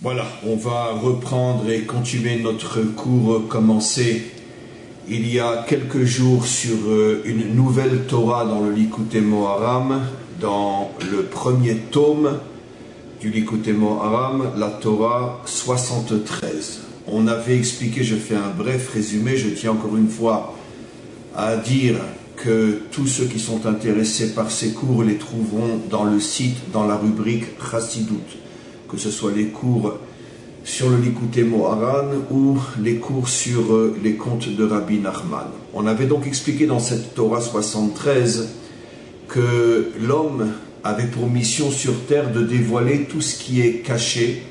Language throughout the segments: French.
Voilà, on va reprendre et continuer notre cours commencé il y a quelques jours sur une nouvelle Torah dans le Likutei Moharan, dans le premier tome du Likutei Moharan, la Torah 73. On avait expliqué, je fais un bref résumé, je tiens encore une fois à dire que tous ceux qui sont intéressés par ces cours les trouveront dans le site, dans la rubrique Chassidut, que ce soit les cours sur le Likutei Moharan ou les cours sur les contes de Rabbi Nachman. On avait donc expliqué dans cette Torah 73 que l'homme avait pour mission sur terre de dévoiler tout ce qui est caché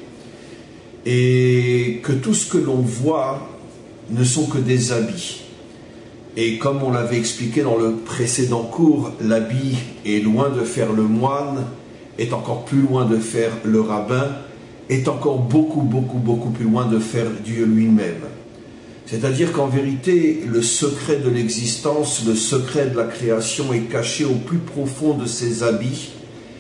et que tout ce que l'on voit ne sont que des habits. Et comme on l'avait expliqué dans le précédent cours, l'habit est loin de faire le moine, est encore plus loin de faire le rabbin, est encore beaucoup plus loin de faire Dieu lui-même. C'est-à-dire qu'en vérité, le secret de l'existence, le secret de la création est caché au plus profond de ses habits.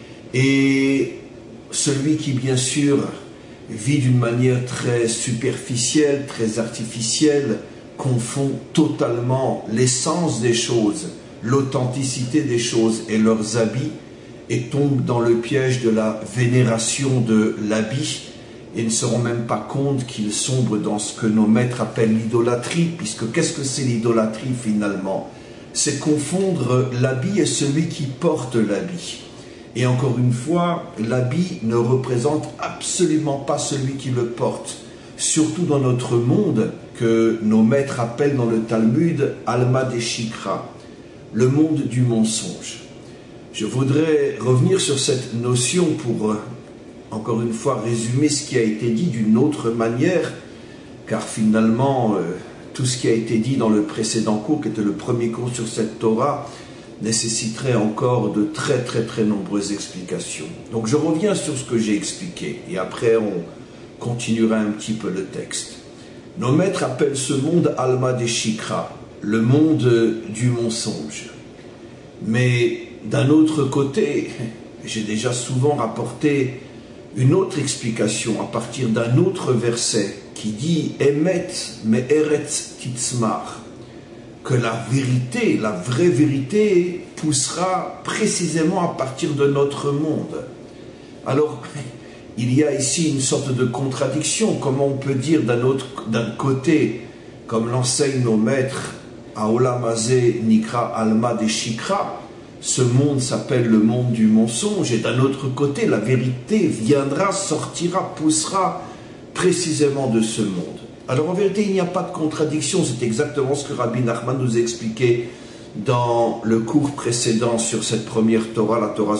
Et celui qui, bien sûr, vit d'une manière très superficielle, très artificielle, confond totalement l'essence des choses, l'authenticité des choses et leurs habits, et tombe dans le piège de la vénération de l'habit et ne se rend même pas compte qu'il sombre dans ce que nos maîtres appellent l'idolâtrie, puisque qu'est-ce que c'est l'idolâtrie finalement? C'est confondre l'habit et celui qui porte l'habit. Et encore une fois, l'habit ne représente absolument pas celui qui le porte, surtout dans notre monde que nos maîtres appellent dans le Talmud Alma Deshikra, le monde du mensonge. Je voudrais revenir sur cette notion pour, encore une fois, résumer ce qui a été dit d'une autre manière, car finalement, tout ce qui a été dit dans le précédent cours, qui était le premier cours sur cette Torah, nécessiterait encore de très nombreuses explications. Donc je reviens sur ce que j'ai expliqué, et après on continuera un petit peu le texte. Nos maîtres appellent ce monde Alma Deshikra, le monde du mensonge. Mais d'un autre côté, j'ai déjà souvent rapporté une autre explication à partir d'un autre verset qui dit « Emet me'eretz titzmar » que la vérité, la vraie vérité, poussera précisément à partir de notre monde. Alors, il y a ici une sorte de contradiction. Comment on peut dire d'un côté, comme l'enseignent nos maîtres, Haolam hazeh nikra alma deshikra, ce monde s'appelle le monde du mensonge, et d'un autre côté, la vérité viendra, sortira, poussera précisément de ce monde. Alors en vérité, il n'y a pas de contradiction, c'est exactement ce que Rabbi Nachman nous expliquait dans le cours précédent sur cette première Torah, la Torah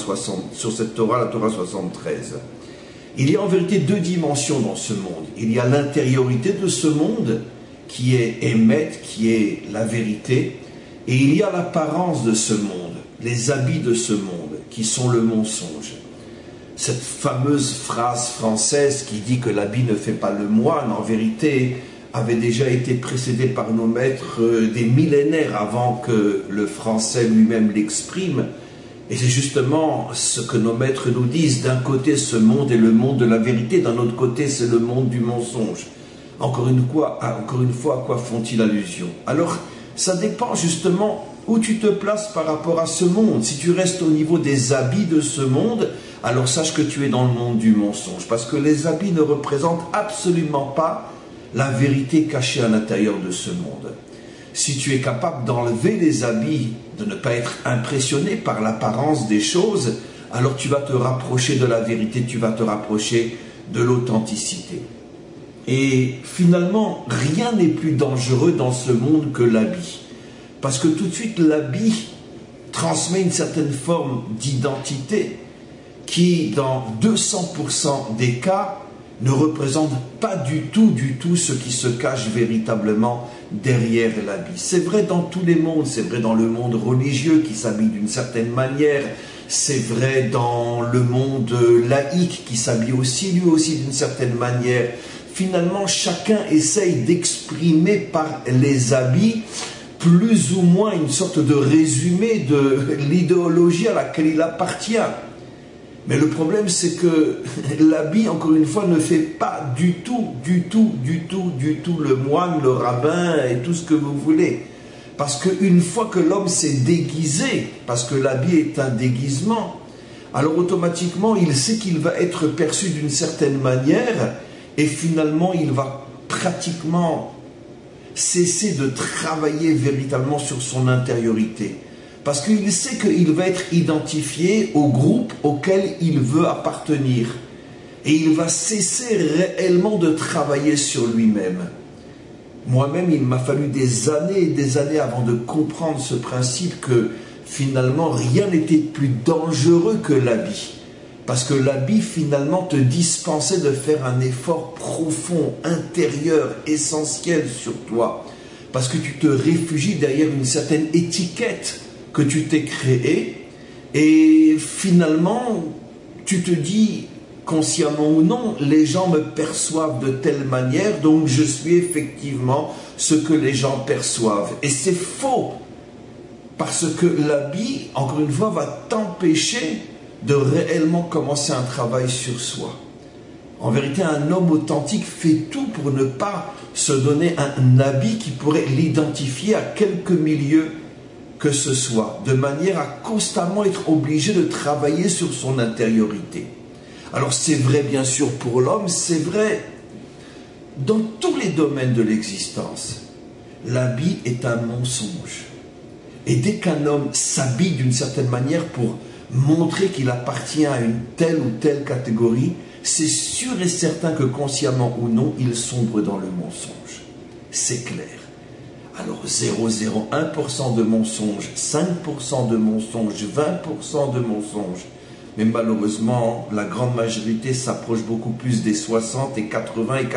73. Il y a en vérité deux dimensions dans ce monde. Il y a l'intériorité de ce monde, qui est Emet, qui est la vérité, et il y a l'apparence de ce monde, les habits de ce monde, qui sont le mensonge. Cette fameuse phrase française qui dit que l'habit ne fait pas le moine, en vérité, avait déjà été précédée par nos maîtres des millénaires avant que le français lui-même l'exprime. Et c'est justement ce que nos maîtres nous disent. D'un côté, ce monde est le monde de la vérité, d'un autre côté, c'est le monde du mensonge. Encore une fois, à quoi font-ils allusion? Alors, ça dépend justement où tu te places par rapport à ce monde. Si tu restes au niveau des habits de ce monde, alors sache que tu es dans le monde du mensonge, parce que les habits ne représentent absolument pas la vérité cachée à l'intérieur de ce monde. Si tu es capable d'enlever les habits, de ne pas être impressionné par l'apparence des choses, alors tu vas te rapprocher de la vérité, tu vas te rapprocher de l'authenticité. Et finalement, rien n'est plus dangereux dans ce monde que l'habit. Parce que tout de suite, l'habit transmet une certaine forme d'identité qui, dans 200% des cas, ne représente pas du tout ce qui se cache véritablement derrière l'habit. C'est vrai dans tous les mondes, c'est vrai dans le monde religieux qui s'habille d'une certaine manière, c'est vrai dans le monde laïque qui s'habille aussi, lui aussi d'une certaine manière. Finalement, chacun essaye d'exprimer par les habits plus ou moins une sorte de résumé de l'idéologie à laquelle il appartient. Mais le problème, c'est que l'habit, encore une fois, ne fait pas du tout le moine, le rabbin et tout ce que vous voulez. Parce qu'une fois que l'homme s'est déguisé, parce que l'habit est un déguisement, alors automatiquement, il sait qu'il va être perçu d'une certaine manière et finalement, il va pratiquement cesser de travailler véritablement sur son intériorité. Parce qu'il sait qu'il va être identifié au groupe auquel il veut appartenir. Et il va cesser réellement de travailler sur lui-même. Moi-même, il m'a fallu des années et des années avant de comprendre ce principe que finalement, rien n'était plus dangereux que l'habit. Parce que l'habit, finalement, te dispensait de faire un effort profond, intérieur, essentiel sur toi. Parce que tu te réfugies derrière une certaine étiquette que tu t'es créée. Et finalement, tu te dis, consciemment ou non, les gens me perçoivent de telle manière, donc je suis effectivement ce que les gens perçoivent. Et c'est faux. Parce que l'habit, encore une fois, va t'empêcher de réellement commencer un travail sur soi. En vérité, un homme authentique fait tout pour ne pas se donner un habit qui pourrait l'identifier à quelque milieu que ce soit, de manière à constamment être obligé de travailler sur son intériorité. Alors c'est vrai bien sûr pour l'homme, c'est vrai dans tous les domaines de l'existence. L'habit est un mensonge. Et dès qu'un homme s'habille d'une certaine manière pour montrer qu'il appartient à une telle ou telle catégorie, c'est sûr et certain que consciemment ou non, il sombre dans le mensonge. C'est clair. Alors 0,01% de mensonge, 5% de mensonge, 20% de mensonge. Mais malheureusement, la grande majorité s'approche beaucoup plus des 60 et 80 et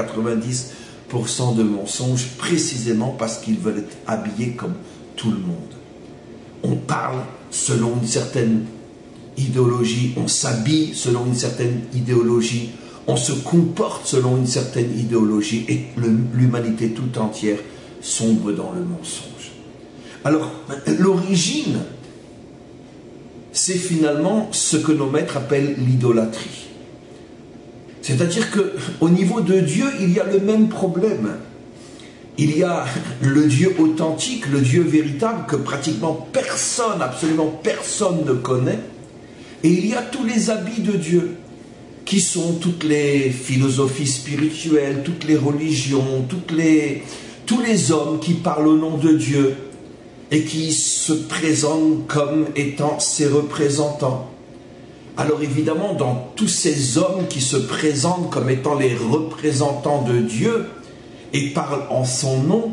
90% de mensonges, précisément parce qu'ils veulent être habillés comme tout le monde. On parle selon une certaine idéologie, on s'habille selon une certaine idéologie, on se comporte selon une certaine idéologie et l'humanité tout entière sombre dans le mensonge. Alors, l'origine, c'est finalement ce que nos maîtres appellent l'idolâtrie. C'est-à-dire qu'au niveau de Dieu, il y a le même problème. Il y a le Dieu authentique, le Dieu véritable que pratiquement personne, absolument personne ne connaît. Et il y a tous les habits de Dieu, qui sont toutes les philosophies spirituelles, toutes les religions, tous les hommes qui parlent au nom de Dieu et qui se présentent comme étant ses représentants. Alors évidemment, dans tous ces hommes qui se présentent comme étant les représentants de Dieu et parlent en son nom,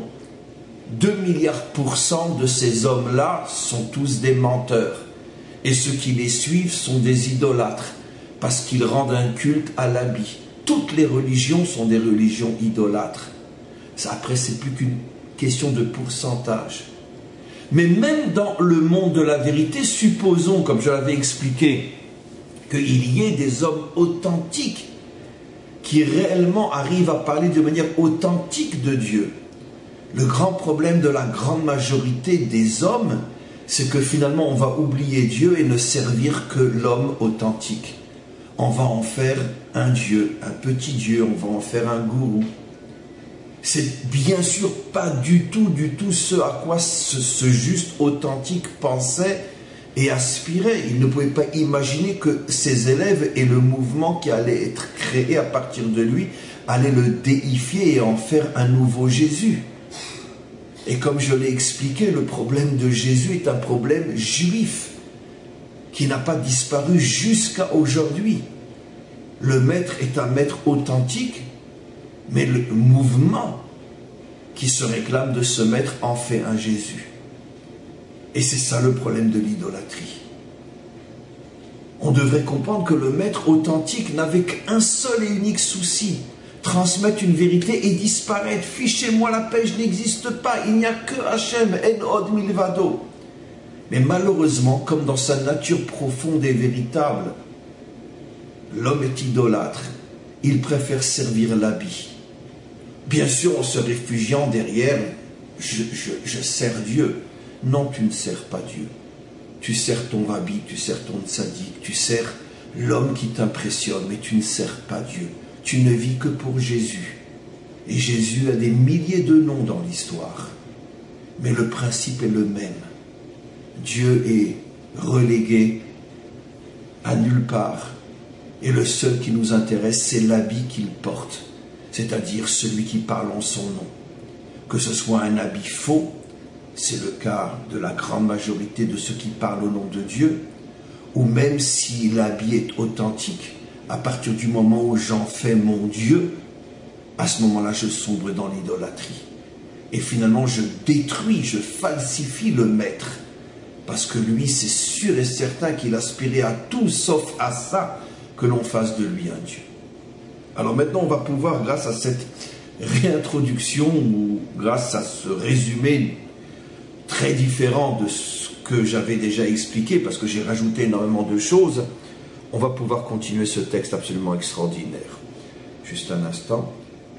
2 milliards % de ces hommes-là sont tous des menteurs. Et ceux qui les suivent sont des idolâtres, parce qu'ils rendent un culte à l'habit. Toutes les religions sont des religions idolâtres. Après, c'est plus qu'une question de pourcentage. Mais même dans le monde de la vérité, supposons, comme je l'avais expliqué, qu'il y ait des hommes authentiques qui réellement arrivent à parler de manière authentique de Dieu. Le grand problème de la grande majorité des hommes, c'est que finalement on va oublier Dieu et ne servir que l'homme authentique. On va en faire un Dieu, un petit Dieu, on va en faire un gourou. C'est bien sûr pas du tout ce à quoi ce juste authentique pensait et aspirait. Il ne pouvait pas imaginer que ses élèves et le mouvement qui allait être créé à partir de lui allaient le déifier et en faire un nouveau Jésus. Et comme je l'ai expliqué, le problème de Jésus est un problème juif qui n'a pas disparu jusqu'à aujourd'hui. Le maître est un maître authentique, mais le mouvement qui se réclame de ce maître en fait un Jésus. Et c'est ça le problème de l'idolâtrie. On devrait comprendre que le maître authentique n'avait qu'un seul et unique souci: transmettre une vérité et disparaître. Fichez-moi la paix, je n'existe pas, il n'y a que Hachem, en od milvado. Mais malheureusement, comme dans sa nature profonde et véritable, l'homme est idolâtre. Il préfère servir l'habit. Bien sûr, en se réfugiant derrière, je sers Dieu. Non, tu ne sers pas Dieu. Tu sers ton rabbi, tu sers ton tzaddik, tu sers l'homme qui t'impressionne, mais tu ne sers pas Dieu. Tu ne vis que pour Jésus. Et Jésus a des milliers de noms dans l'histoire. Mais le principe est le même. Dieu est relégué à nulle part. Et le seul qui nous intéresse, c'est l'habit qu'il porte. C'est-à-dire celui qui parle en son nom. Que ce soit un habit faux, c'est le cas de la grande majorité de ceux qui parlent au nom de Dieu, ou même si l'habit est authentique, à partir du moment où j'en fais mon Dieu, à ce moment-là, je sombre dans l'idolâtrie. Et finalement, je détruis, je falsifie le maître. Parce que lui, c'est sûr et certain qu'il aspirait à tout sauf à ça, que l'on fasse de lui un Dieu. Alors maintenant, on va pouvoir, grâce à cette réintroduction, ou grâce à ce résumé très différent de ce que j'avais déjà expliqué, parce que j'ai rajouté énormément de choses, on va pouvoir continuer ce texte absolument extraordinaire. Juste un instant.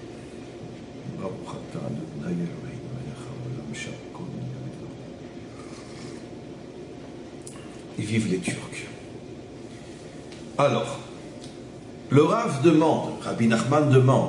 Et vive les Turcs. Alors, le Rav demande, Rabbi Nachman demande,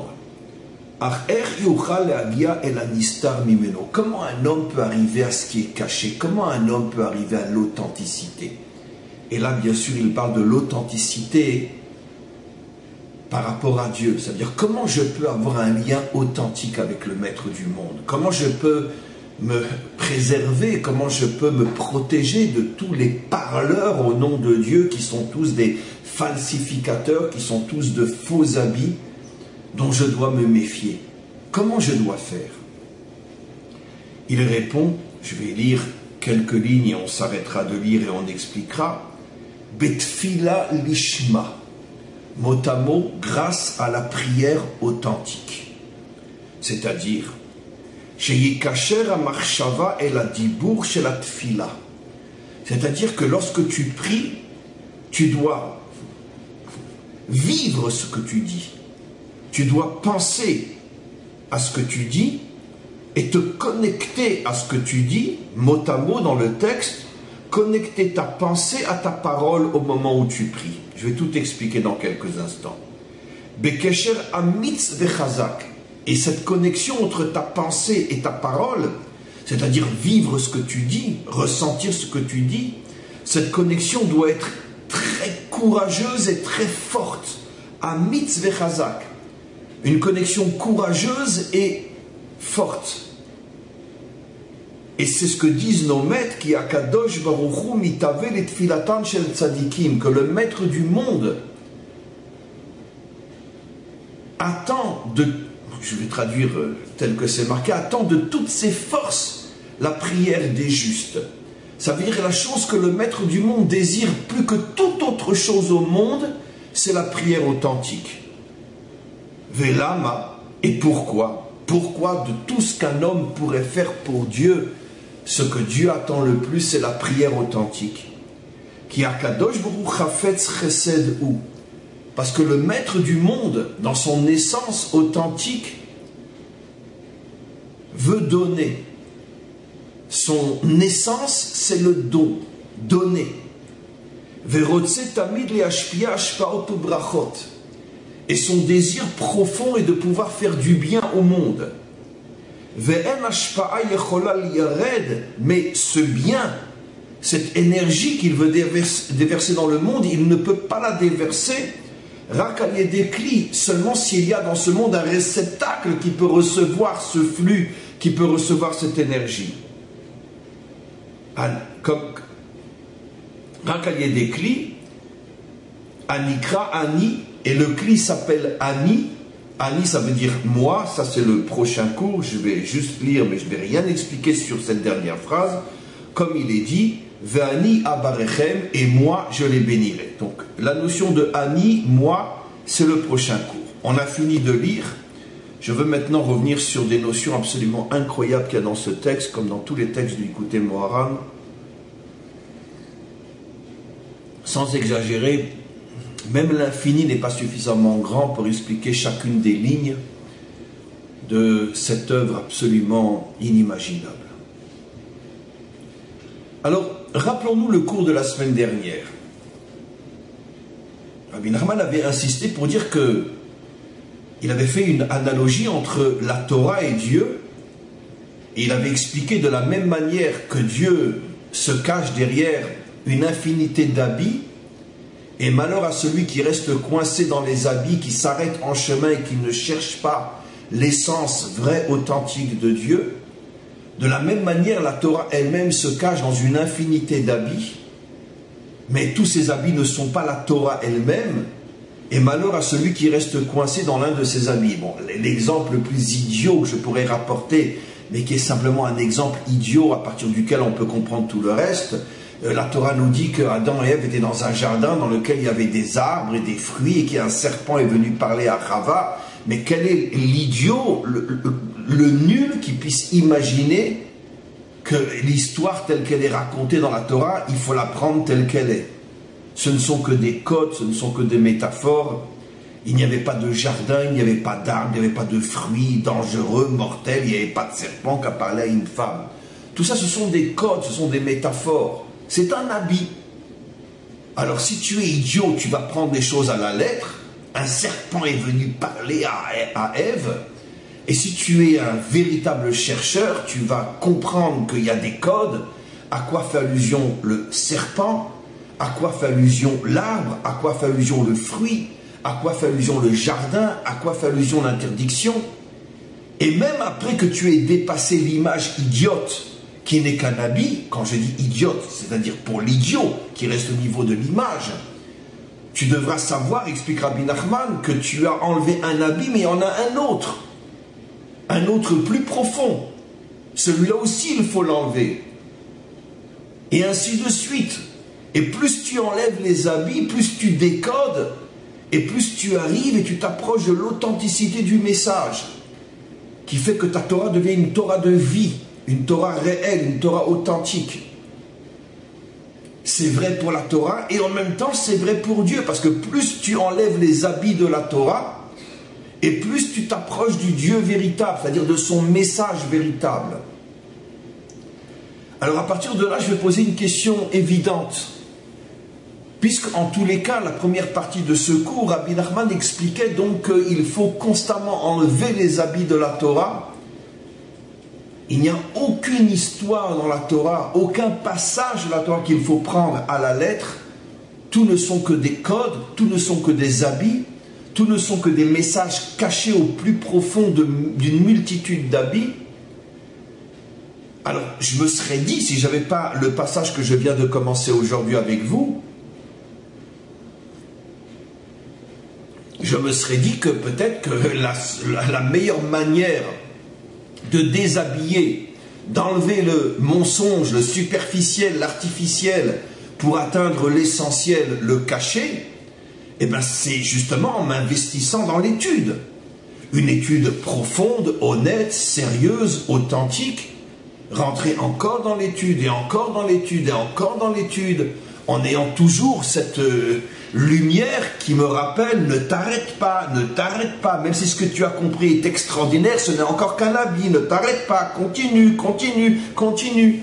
comment un homme peut arriver à ce qui est caché? Comment un homme peut arriver à l'authenticité? Et là, bien sûr, il parle de l'authenticité par rapport à Dieu. C'est-à-dire, comment je peux avoir un lien authentique avec le Maître du monde? Comment je peux me préserver? Comment je peux me protéger de tous les parleurs au nom de Dieu qui sont tous des falsificateurs, qui sont tous de faux habits, dont je dois me méfier? Comment je dois faire? Il répond, je vais lire quelques lignes et on s'arrêtera de lire et on expliquera. Betfila lishma, mot à mot, grâce à la prière authentique. C'est-à-dire, sheyikacher amachshava el adibour shel atfila. C'est-à-dire que lorsque tu pries, tu dois vivre ce que tu dis. Tu dois penser à ce que tu dis et te connecter à ce que tu dis, mot à mot dans le texte, connecter ta pensée à ta parole au moment où tu pries. Je vais tout expliquer dans quelques instants. Bekesher amitz vechazak. Et cette connexion entre ta pensée et ta parole, c'est-à-dire vivre ce que tu dis, ressentir ce que tu dis, cette connexion doit être très courageuse et très forte. Amitz vechazak. Une connexion courageuse et forte. Et c'est ce que disent nos maîtres, qui akadosh baruchu mitavel et tfilatan shel tzadikim, que le maître du monde attend de, je vais traduire tel que c'est marqué, attend de toutes ses forces la prière des justes. Ça veut dire la chose que le maître du monde désire plus que toute autre chose au monde, c'est la prière authentique. Velama, et pourquoi? Pourquoi de tout ce qu'un homme pourrait faire pour Dieu, ce que Dieu attend le plus, c'est la prière authentique. Qui akadosh baruch chafetz chesed ou. Parce que le maître du monde, dans son essence authentique, veut donner. Son essence, c'est le don, donner. Verotze tamid le'ashpia ashpaot u'brachot. Et son désir profond est de pouvoir faire du bien au monde. Mais ce bien, cette énergie qu'il veut déverser dans le monde, il ne peut pas la déverser seulement s'il y a dans ce monde un réceptacle qui peut recevoir ce flux, qui peut recevoir cette énergie. Comme Anikra Ani, et le cli s'appelle Ani. Ani, ça veut dire moi, ça c'est le prochain cours, je vais juste lire, mais je ne vais rien expliquer sur cette dernière phrase. Comme il est dit, Ve'ani abarechem, et moi je les bénirai. Donc la notion de Ani, moi, c'est le prochain cours. On a fini de lire. Je veux maintenant revenir sur des notions absolument incroyables qu'il y a dans ce texte, comme dans tous les textes du Likutei Moharan. Sans exagérer, même l'infini n'est pas suffisamment grand pour expliquer chacune des lignes de cette œuvre absolument inimaginable. Alors, rappelons-nous le cours de la semaine dernière. Rabbi Nachman avait insisté pour dire que il avait fait une analogie entre la Torah et Dieu, et il avait expliqué de la même manière que Dieu se cache derrière une infinité d'habits, et malheur à celui qui reste coincé dans les habits, qui s'arrête en chemin et qui ne cherche pas l'essence vraie, authentique de Dieu. De la même manière, la Torah elle-même se cache dans une infinité d'habits, mais tous ces habits ne sont pas la Torah elle-même, et malheur à celui qui reste coincé dans l'un de ces habits. Bon, l'exemple le plus idiot que je pourrais rapporter, mais qui est simplement un exemple idiot à partir duquel on peut comprendre tout le reste, la Torah nous dit que Adam et Ève étaient dans un jardin dans lequel il y avait des arbres et des fruits, et qu'un serpent est venu parler à Chava. Mais quel est l'idiot, le nul qui puisse imaginer que l'histoire telle qu'elle est racontée dans la Torah, il faut la prendre telle qu'elle est. Ce ne sont que des codes, ce ne sont que des métaphores. Il n'y avait pas de jardin, il n'y avait pas d'arbres, il n'y avait pas de fruits dangereux, mortels, il n'y avait pas de serpent qui a parlé à une femme. Tout ça, ce sont des codes, ce sont des métaphores. C'est un habit. Alors si tu es idiot, tu vas prendre les choses à la lettre. Un serpent est venu parler à Ève. Et si tu es un véritable chercheur, tu vas comprendre qu'il y a des codes. À quoi fait allusion le serpent? À quoi fait allusion l'arbre? À quoi fait allusion le fruit? À quoi fait allusion le jardin? À quoi fait allusion l'interdiction? Et même après que tu aies dépassé l'image idiote qui n'est qu'un habit, quand je dis idiote, c'est-à-dire pour l'idiot qui reste au niveau de l'image, tu devras savoir, explique Rabbi Nachman, que tu as enlevé un habit, mais il y en a un autre plus profond. Celui-là aussi, il faut l'enlever. Et ainsi de suite. Et plus tu enlèves les habits, plus tu décodes, et plus tu arrives et tu t'approches de l'authenticité du message, qui fait que ta Torah devient une Torah de vie, une Torah réelle, une Torah authentique. C'est vrai pour la Torah et en même temps c'est vrai pour Dieu, parce que plus tu enlèves les habits de la Torah et plus tu t'approches du Dieu véritable, c'est-à-dire de son message véritable. Alors à partir de là, je vais poser une question évidente, puisque en tous les cas, la première partie de ce cours, Rabbi Nachman expliquait donc qu'il faut constamment enlever les habits de la Torah. Il n'y a aucune histoire dans la Torah, aucun passage de la Torah qu'il faut prendre à la lettre. Tout ne sont que des codes, tout ne sont que des habits, tout ne sont que des messages cachés au plus profond d'une multitude d'habits. Alors, je me serais dit, si je n'avais pas le passage que je viens de commencer aujourd'hui avec vous, je me serais dit que peut-être que la meilleure manière de déshabiller, d'enlever le mensonge, le superficiel, l'artificiel, pour atteindre l'essentiel, le caché, eh bien c'est justement en m'investissant dans l'étude. Une étude profonde, honnête, sérieuse, authentique, rentrer encore dans l'étude, et encore dans l'étude, et encore dans l'étude, en ayant toujours cette lumière qui me rappelle, ne t'arrête pas, même si ce que tu as compris est extraordinaire, ce n'est encore qu'un habit, ne t'arrête pas, continue, continue, continue.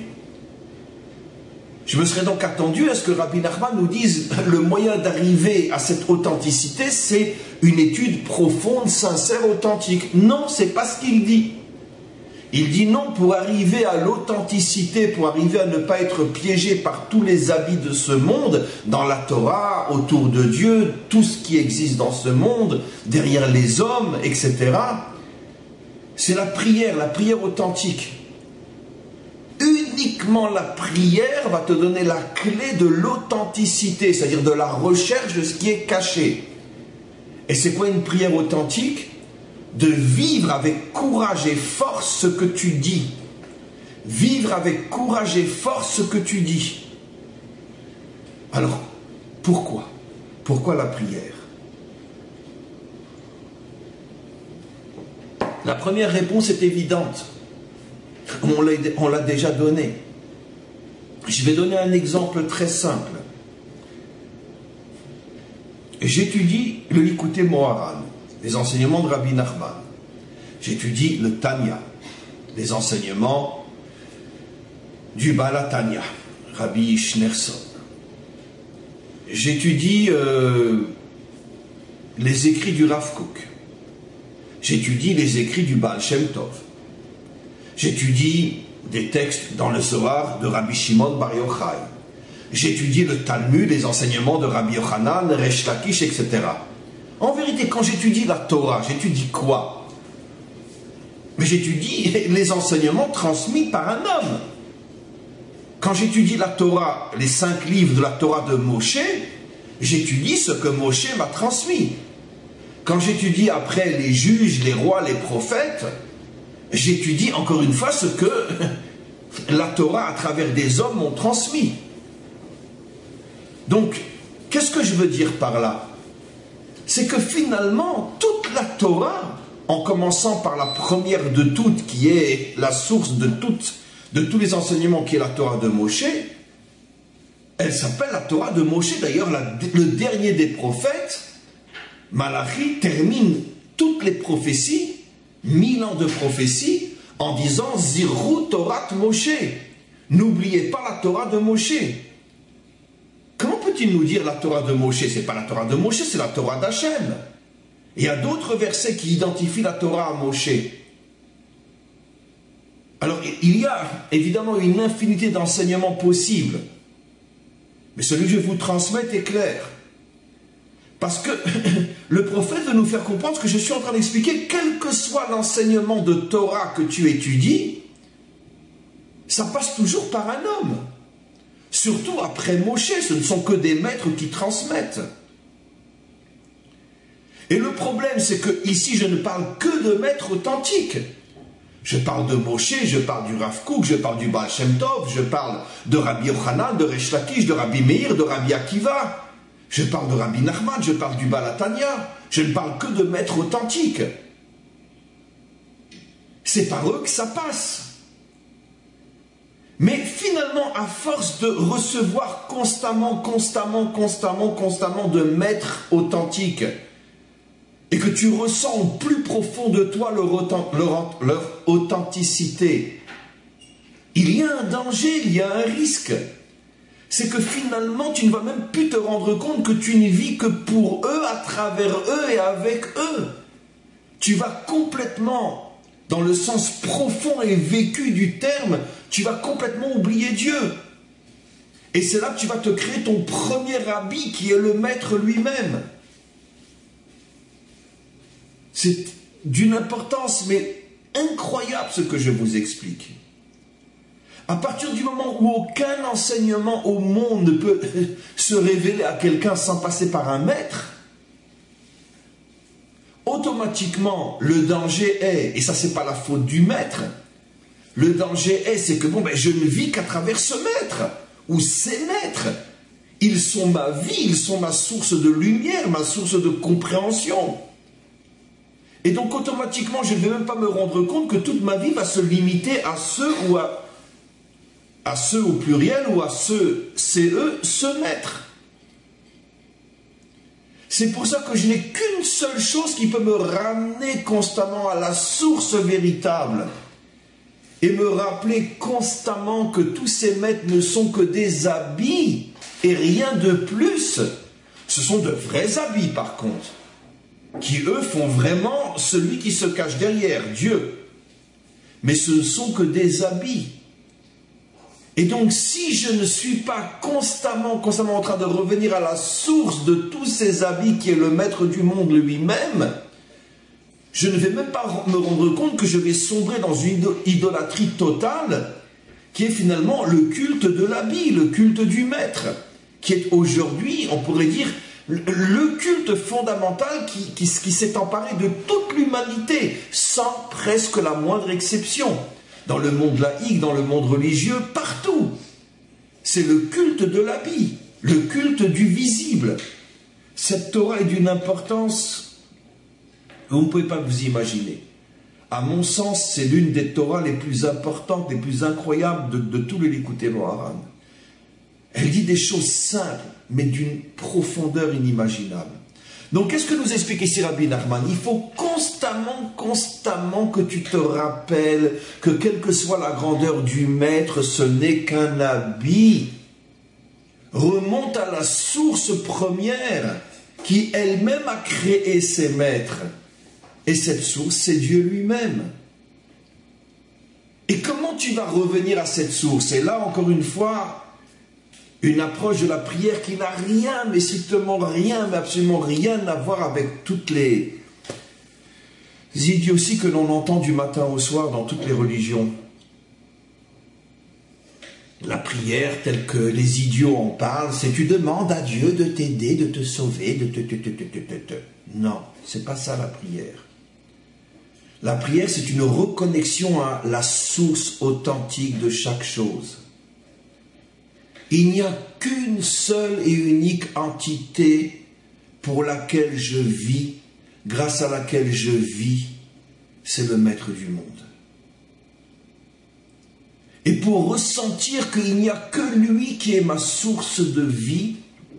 Je me serais donc attendu à ce que Rabbi Nachman nous dise le moyen d'arriver à cette authenticité, c'est une étude profonde, sincère, authentique. Non, c'est pas ce qu'il dit. Il dit non, pour arriver à l'authenticité, pour arriver à ne pas être piégé par tous les habits de ce monde, dans la Torah, autour de Dieu, tout ce qui existe dans ce monde, derrière les hommes, etc. C'est la prière authentique. Uniquement la prière va te donner la clé de l'authenticité, c'est-à-dire de la recherche de ce qui est caché. Et c'est quoi une prière authentique ? De vivre avec courage et force ce que tu dis. Vivre avec courage et force ce que tu dis. Alors, pourquoi? Pourquoi la prière? La première réponse est évidente. On l'a déjà donnée. Je vais donner un exemple très simple. J'étudie le Likutei Moharan, les enseignements de Rabbi Nachman. J'étudie le Tanya, les enseignements du Baal HaTanya, Rabbi Schneerson. J'étudie les écrits du Rav Kook. J'étudie les écrits du Baal Shem Tov. J'étudie des textes dans le Zohar de Rabbi Shimon Bar Yochai. J'étudie le Talmud, les enseignements de Rabbi Yochanan, Resh Lakish, etc. En vérité, quand j'étudie la Torah, j'étudie quoi? Mais j'étudie les enseignements transmis par un homme. Quand j'étudie la Torah, les 5 livres de la Torah de Moshe, j'étudie ce que Moshe m'a transmis. Quand j'étudie après les juges, les rois, les prophètes, j'étudie encore une fois ce que la Torah, à travers des hommes, m'ont transmis. Donc, qu'est-ce que je veux dire par là? C'est que finalement, toute la Torah, en commençant par la première de toutes, qui est la source de tous les enseignements, qui est la Torah de Moshe, elle s'appelle la Torah de Moshe. D'ailleurs, le dernier des prophètes, Malachi, termine toutes les prophéties, 1000 ans de prophéties, en disant « Zirou Torah Moshe ». N'oubliez pas la Torah de Moshe. Comment peut-il nous dire la Torah de Moshe? Ce n'est pas la Torah de Moshe, c'est la Torah d'Hachem. Il y a d'autres versets qui identifient la Torah à Moshe. Alors, il y a évidemment une infinité d'enseignements possibles. Mais celui que je vous transmets est clair. Parce que le prophète veut nous faire comprendre ce que je suis en train d'expliquer. Quel que soit l'enseignement de Torah que tu étudies, ça passe toujours par un homme. Surtout après Moshe, ce ne sont que des maîtres qui transmettent. Et le problème, c'est que ici, je ne parle que de maîtres authentiques. Je parle de Moshe, je parle du Rav Kook, je parle du Baal Shem Tov, je parle de Rabbi Yochanan, de Resh Lakish, de Rabbi Meir, de Rabbi Akiva. Je parle de Rabbi Nachman, je parle du Baal Hatanya. Je ne parle que de maîtres authentiques. C'est par eux que ça passe. Mais finalement, à force de recevoir constamment de maîtres authentiques, et que tu ressens au plus profond de toi leur authenticité, il y a un danger, il y a un risque. C'est que finalement, tu ne vas même plus te rendre compte que tu ne vis que pour eux, à travers eux et avec eux. Tu vas complètement, dans le sens profond et vécu du terme, tu vas complètement oublier Dieu. Et c'est là que tu vas te créer ton premier rabbi qui est le maître lui-même. C'est d'une importance, mais incroyable ce que je vous explique. À partir du moment où aucun enseignement au monde ne peut se révéler à quelqu'un sans passer par un maître, automatiquement, le danger est, et ça c'est pas la faute du maître, le danger est, c'est que je ne vis qu'à travers ce maître, ou ces maîtres. Ils sont ma vie, ils sont ma source de lumière, ma source de compréhension. Et donc automatiquement, je ne vais même pas me rendre compte que toute ma vie va se limiter à ceux ou à ceux au pluriel ou à ceux, c'est eux, ce maître. C'est pour ça que je n'ai qu'une seule chose qui peut me ramener constamment à la source véritable et me rappeler constamment que tous ces maîtres ne sont que des habits et rien de plus. Ce sont de vrais habits par contre, qui eux font vraiment celui qui se cache derrière, Dieu. Mais ce ne sont que des habits. Et donc si je ne suis pas constamment en train de revenir à la source de tous ces habits qui est le maître du monde lui-même, je ne vais même pas me rendre compte que je vais sombrer dans une idolâtrie totale qui est finalement le culte de l'habit, le culte du maître, qui est aujourd'hui, on pourrait dire, le culte fondamental qui s'est emparé de toute l'humanité, sans presque la moindre exception. Dans le monde laïque, dans le monde religieux, partout. C'est le culte de l'habit, le culte du visible. Cette Torah est d'une importance que vous ne pouvez pas vous imaginer. À mon sens, c'est l'une des Torahs les plus importantes, les plus incroyables de tout le Likutei Moharan. Elle dit des choses simples, mais d'une profondeur inimaginable. Donc, qu'est-ce que nous explique ici Rabbi Nachman? Il faut constamment que tu te rappelles que quelle que soit la grandeur du maître, ce n'est qu'un habit. Remonte à la source première. qui elle-même a créé ses maîtres. Et cette source, c'est Dieu lui-même. Et comment tu vas revenir à cette source? Et là, encore une fois, une approche de la prière qui n'a rien, mais strictement rien, mais absolument rien à voir avec toutes les idioties que l'on entend du matin au soir dans toutes les religions. La prière, telle que les idiots en parlent, c'est tu demandes à Dieu de t'aider, de te sauver, de te. Non, c'est pas ça la prière. La prière, c'est une reconnexion à la source authentique de chaque chose. Il n'y a qu'une seule et unique entité pour laquelle je vis, grâce à laquelle je vis, c'est le Maître du monde. Et pour ressentir qu'il n'y a que lui qui est ma source de vie,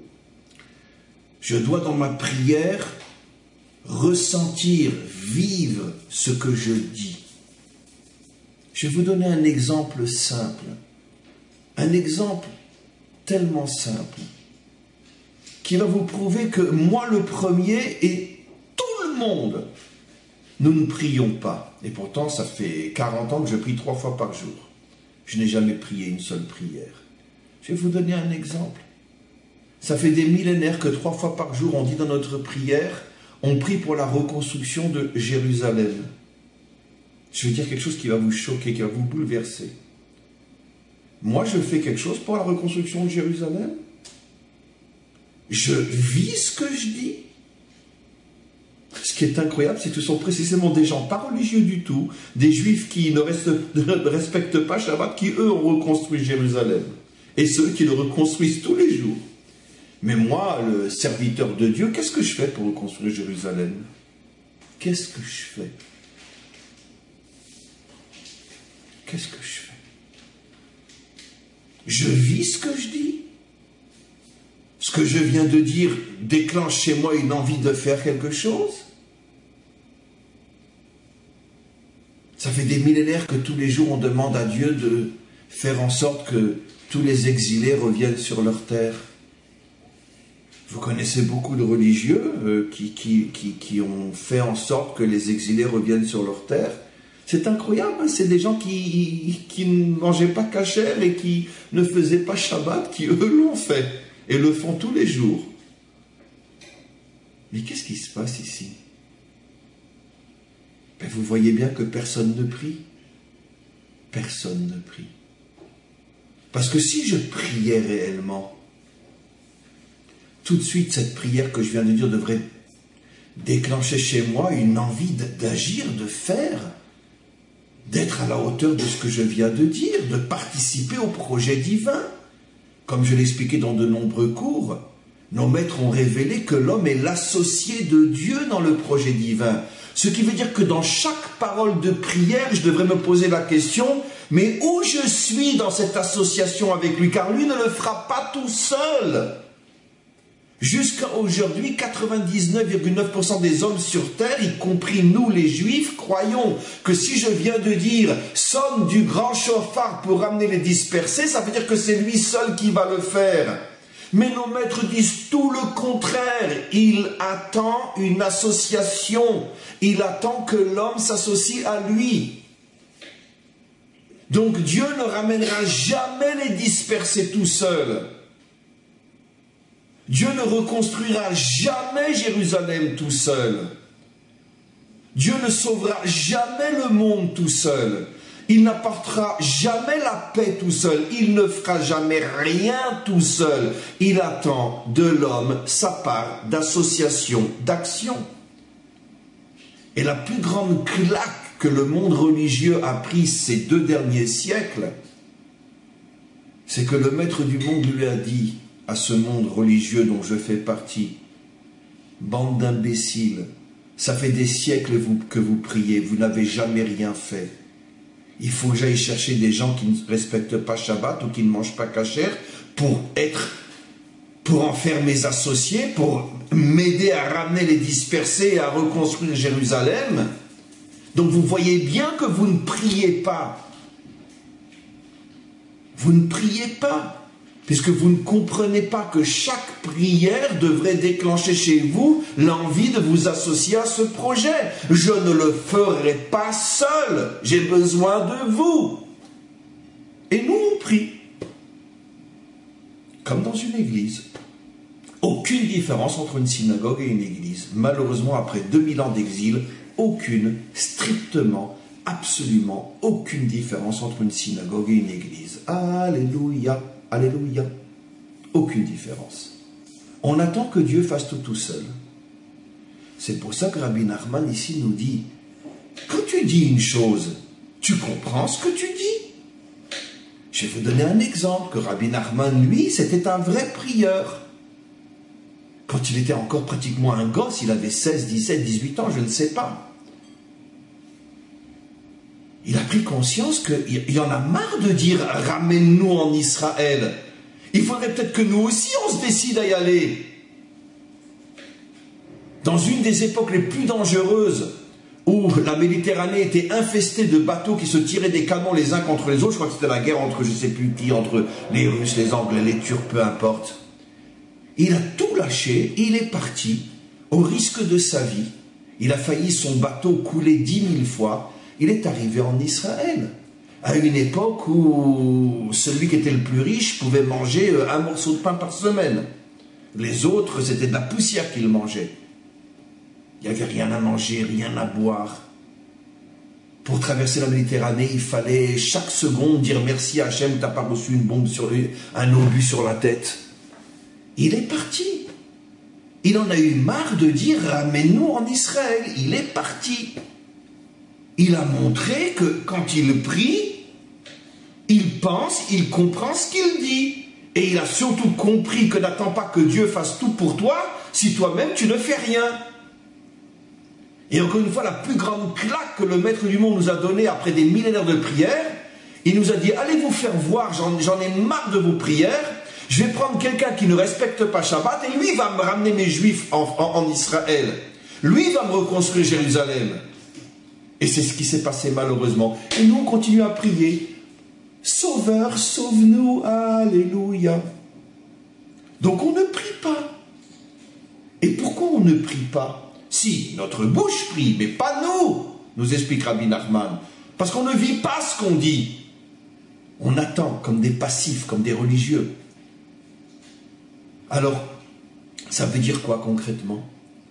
je dois dans ma prière ressentir, vivre ce que je dis. Je vais vous donner un exemple simple. Un exemple tellement simple qui va vous prouver que moi le premier et tout le monde, nous ne prions pas. Et pourtant, ça fait 40 ans que je prie 3 fois par jour. Je n'ai jamais prié une seule prière. Je vais vous donner un exemple. Ça fait des millénaires que 3 fois par jour, on dit dans notre prière, on prie pour la reconstruction de Jérusalem. Je vais dire quelque chose qui va vous choquer, qui va vous bouleverser. Moi, je fais quelque chose pour la reconstruction de Jérusalem. Je vis ce que je dis. Ce qui est incroyable, c'est que ce sont précisément des gens pas religieux du tout, des juifs qui ne respectent pas Shabbat, qui eux ont reconstruit Jérusalem. Et ceux qui le reconstruisent tous les jours. Mais moi, le serviteur de Dieu, qu'est-ce que je fais pour reconstruire Jérusalem? Qu'est-ce que je fais? Qu'est-ce que je fais? Je vis ce que je dis. Ce que je viens de dire déclenche chez moi une envie de faire quelque chose. Ça fait des millénaires que tous les jours on demande à Dieu de faire en sorte que tous les exilés reviennent sur leur terre. Vous connaissez beaucoup de religieux qui ont fait en sorte que les exilés reviennent sur leur terre. C'est incroyable, hein, c'est des gens qui ne mangeaient pas cachère et qui ne faisaient pas Shabbat, qui eux l'ont fait et le font tous les jours. Mais qu'est-ce qui se passe ici? Ben, vous voyez bien que personne ne prie. Personne ne prie. Parce que si je priais réellement, tout de suite, cette prière que je viens de dire devrait déclencher chez moi une envie d'agir, de faire, d'être à la hauteur de ce que je viens de dire, de participer au projet divin. Comme je l'expliquais dans de nombreux cours, nos maîtres ont révélé que l'homme est l'associé de Dieu dans le projet divin. Ce qui veut dire que dans chaque parole de prière, je devrais me poser la question, mais où je suis dans cette association avec lui? Car lui ne le fera pas tout seul. Jusqu'à aujourd'hui, 99,9% des hommes sur terre, y compris nous les juifs, croyons que si je viens de dire « sonne du grand chauffard pour ramener les dispersés », ça veut dire que c'est lui seul qui va le faire. Mais nos maîtres disent tout le contraire. Il attend une association. Il attend que l'homme s'associe à lui. Donc Dieu ne ramènera jamais les dispersés tout seul. Dieu ne reconstruira jamais Jérusalem tout seul. Dieu ne sauvera jamais le monde tout seul. Il n'apportera jamais la paix tout seul. Il ne fera jamais rien tout seul. Il attend de l'homme sa part d'association, d'action. Et la plus grande claque que le monde religieux a prise ces 2 derniers siècles, c'est que le maître du monde lui a dit à ce monde religieux dont je fais partie, bande d'imbéciles, ça fait des siècles que vous priez, vous n'avez jamais rien fait. Il faut que j'aille chercher des gens qui ne respectent pas Shabbat ou qui ne mangent pas cachère pour en faire mes associés, pour m'aider à ramener les dispersés et à reconstruire Jérusalem. Donc vous voyez bien que vous ne priez pas. Vous ne priez pas. puisque vous ne comprenez pas que chaque prière devrait déclencher chez vous l'envie de vous associer à ce projet. Je ne le ferai pas seul, j'ai besoin de vous. Et nous, on prie, comme dans une église. Aucune différence entre une synagogue et une église. Malheureusement, après 2000 ans d'exil, aucune, strictement, absolument aucune différence entre une synagogue et une église. Alléluia, alléluia. Aucune différence. On attend que Dieu fasse tout seul. C'est pour ça que Rabbi Nachman ici nous dit, quand tu dis une chose, tu comprends ce que tu dis. Je vais vous donner un exemple, que Rabbi Nachman, lui, c'était un vrai prieur. Quand il était encore pratiquement un gosse, il avait 16, 17, 18 ans, je ne sais pas. Il a pris conscience qu'il y en a marre de dire « ramène-nous en Israël ». Il faudrait peut-être que nous aussi on se décide à y aller. Dans une des époques les plus dangereuses, où la Méditerranée était infestée de bateaux qui se tiraient des canons les uns contre les autres, je crois que c'était la guerre entre je ne sais plus qui, entre les Russes, les Anglais, les Turcs, peu importe. Il a tout lâché, il est parti, au risque de sa vie. Il a failli son bateau couler 10 000 fois. Il est arrivé en Israël, à une époque où celui qui était le plus riche pouvait manger un morceau de pain par semaine. Les autres, c'était de la poussière qu'ils mangeaient. Il n'y avait rien à manger, rien à boire. Pour traverser la Méditerranée, il fallait chaque seconde dire merci à Hachem, tu n'as pas reçu une bombe un obus sur la tête. Il est parti. Il en a eu marre de dire « ramène-nous en Israël ». Il est parti. Il a montré que quand il prie, il pense, il comprend ce qu'il dit. Et il a surtout compris que n'attends pas que Dieu fasse tout pour toi si toi-même tu ne fais rien. Et encore une fois, la plus grande claque que le Maître du monde nous a donnée après des millénaires de prières, il nous a dit « allez vous faire voir, j'en ai marre de vos prières. Je vais prendre quelqu'un qui ne respecte pas Shabbat et lui va me ramener mes Juifs en Israël. Lui va me reconstruire Jérusalem. » Et c'est ce qui s'est passé malheureusement. Et nous, on continue à prier. Sauveur, sauve-nous, alléluia. Donc on ne prie pas. Et pourquoi on ne prie pas? Si, notre bouche prie, mais pas nous explique Rabbi Nachman. Parce qu'on ne vit pas ce qu'on dit. On attend comme des passifs, comme des religieux. Alors, ça veut dire quoi concrètement?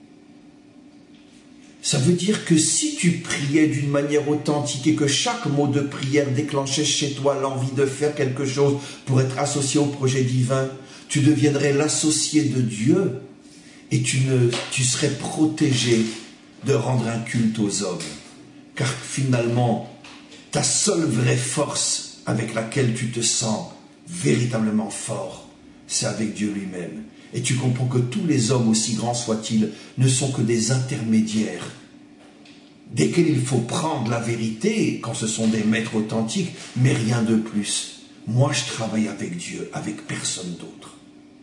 Ça veut dire que si tu priais d'une manière authentique et que chaque mot de prière déclenchait chez toi l'envie de faire quelque chose pour être associé au projet divin, tu deviendrais l'associé de Dieu et tu serais protégé de rendre un culte aux hommes. Car finalement, ta seule vraie force avec laquelle tu te sens véritablement fort, c'est avec Dieu lui-même. Et tu comprends que tous les hommes, aussi grands soient-ils, ne sont que des intermédiaires, desquels il faut prendre la vérité quand ce sont des maîtres authentiques, mais rien de plus. Moi, je travaille avec Dieu, avec personne d'autre.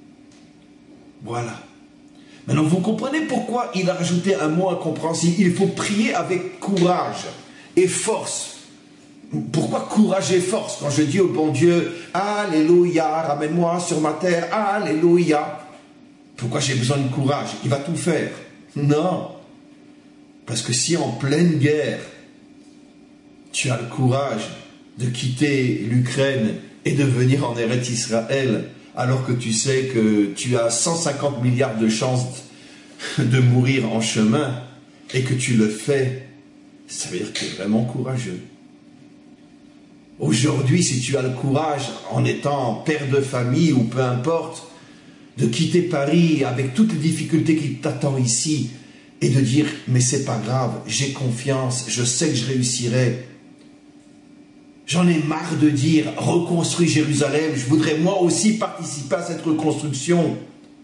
Voilà. Maintenant, vous comprenez pourquoi il a rajouté un mot incompréhensible. Il faut prier avec courage et force. Pourquoi courage et force? Quand je dis au bon Dieu, alléluia, ramène-moi sur ma terre, alléluia. Pourquoi j'ai besoin de courage? Il va tout faire. Non. Parce que si en pleine guerre, tu as le courage de quitter l'Ukraine et de venir en Eretz Israël, alors que tu sais que tu as 150 milliards de chances de mourir en chemin, et que tu le fais, ça veut dire que tu es vraiment courageux. Aujourd'hui, si tu as le courage, en étant père de famille ou peu importe, de quitter Paris avec toutes les difficultés qui t'attendent ici et de dire « mais c'est pas grave, j'ai confiance, je sais que je réussirai ». J'en ai marre de dire « reconstruis Jérusalem, je voudrais moi aussi participer à cette reconstruction ».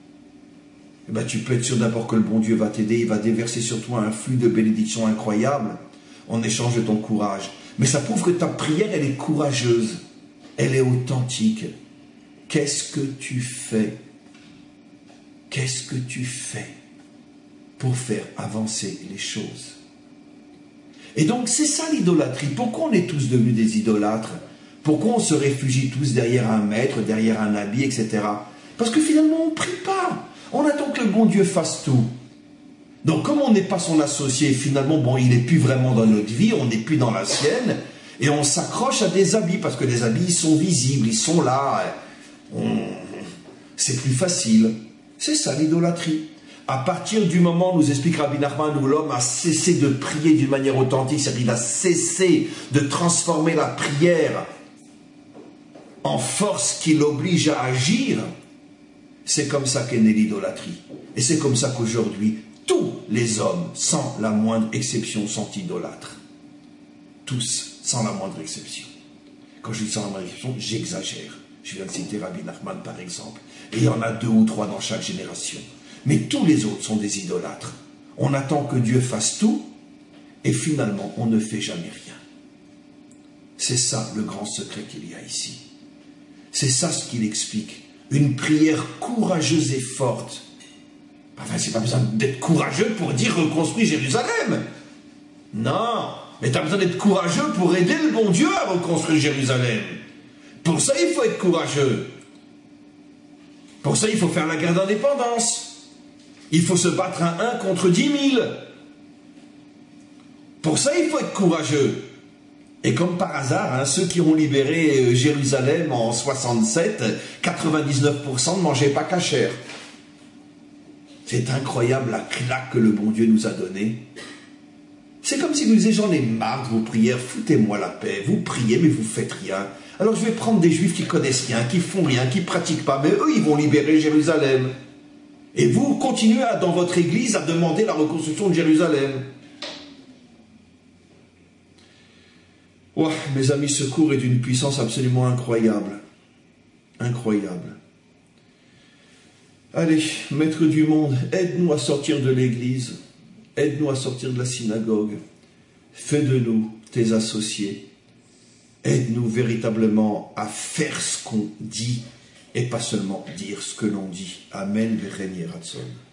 Eh bien, tu peux être sûr d'abord que le bon Dieu va t'aider, il va déverser sur toi un flux de bénédictions incroyables en échange de ton courage. Mais ça prouve que ta prière, elle est courageuse, elle est authentique. Qu'est-ce que tu fais? Qu'est-ce que tu fais pour faire avancer les choses? Et donc, c'est ça l'idolâtrie. Pourquoi on est tous devenus des idolâtres? Pourquoi on se réfugie tous derrière un maître, derrière un habit, etc. Parce que finalement, on ne prie pas. On attend que le bon Dieu fasse tout. Donc, comme on n'est pas son associé, finalement, bon, il n'est plus vraiment dans notre vie, on n'est plus dans la sienne, et on s'accroche à des habits, parce que les habits, ils sont visibles, ils sont là. C'est plus facile. C'est ça l'idolâtrie. À partir du moment, nous explique Rabbi Nachman, où l'homme a cessé de prier d'une manière authentique, c'est-à-dire qu'il a cessé de transformer la prière en force qui l'oblige à agir, c'est comme ça qu'est née l'idolâtrie. Et c'est comme ça qu'aujourd'hui, tous les hommes, sans la moindre exception, sont idolâtres. Tous, sans la moindre exception. Quand je dis sans la moindre exception, j'exagère. Je viens de citer Rabbi Nachman par exemple. Et il y en a 2 ou 3 dans chaque génération. Mais tous les autres sont des idolâtres. On attend que Dieu fasse tout, et finalement, on ne fait jamais rien. C'est ça le grand secret qu'il y a ici. C'est ça ce qu'il explique. Une prière courageuse et forte. Enfin, c'est pas besoin d'être courageux pour dire reconstruire Jérusalem. Non, mais tu as besoin d'être courageux pour aider le bon Dieu à reconstruire Jérusalem. Pour ça, il faut être courageux. Pour ça, il faut faire la guerre d'indépendance. Il faut se battre à 1 contre 10 000. Pour ça, il faut être courageux. Et comme par hasard, hein, ceux qui ont libéré Jérusalem en 67, 99% ne mangeaient pas cachère. C'est incroyable la claque que le bon Dieu nous a donnée. C'est comme si nous disions, j'en ai marre de vos prières, foutez-moi la paix. Vous priez, mais vous faites rien. Alors je vais prendre des juifs qui connaissent rien, qui font rien, qui pratiquent pas, mais eux, ils vont libérer Jérusalem. Et vous continuez dans votre église à demander la reconstruction de Jérusalem. Ouais, mes amis, ce cours est d'une puissance absolument incroyable. Incroyable. Allez, maître du monde, aide-nous à sortir de l'église. Aide-nous à sortir de la synagogue. Fais de nous tes associés. Aide-nous véritablement à faire ce qu'on dit et pas seulement dire ce que l'on dit. Amen, V'Reni Ratzon.